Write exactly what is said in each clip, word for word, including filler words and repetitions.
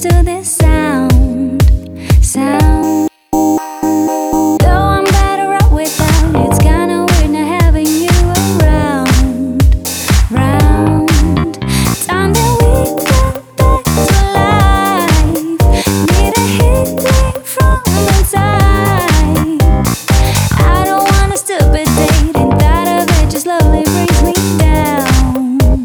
to this sound, sound. Though I'm better off without, it's kinda weird not having you around, round. Time that we get back to life, need a hitting from inside. I don't want a stupid date, and thought of it just slowly brings me down.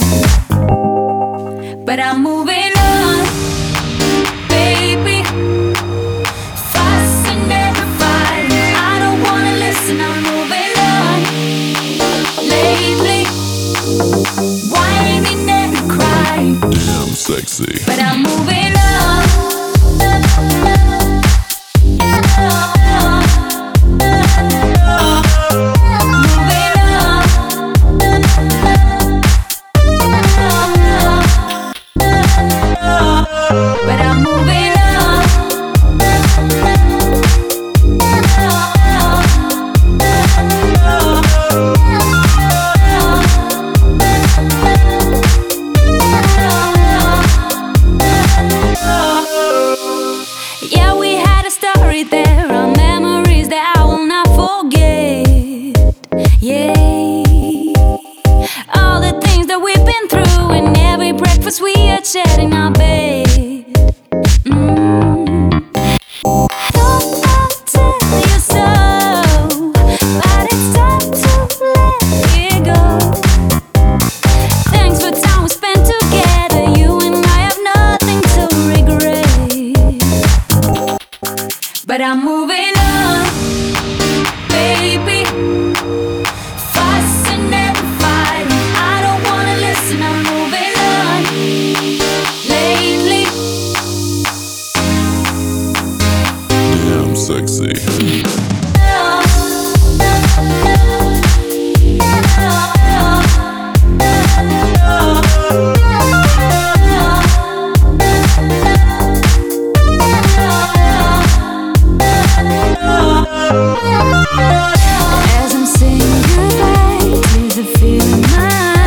But I'm moving on, baby, fussing every fight. I don't wanna listen, I'm moving on. Lately, whining every cry. Damn sexy. But I'm moving on. But I'm moving on. Yeah, we had a story there, our memories that I will not forget. Yeah, all the things that we've been through, and every breakfast we had shared in our bed. Mm. Thought I'd tell you so, but it's time to let it go. Thanks for time we spent together, you and I have nothing to regret. But I'm moving on, baby, fussing and fighting. I don't wanna listen, I'm moving on. Lately, Damn sexy. as I'm saying goodbye, tears are filling my eyes.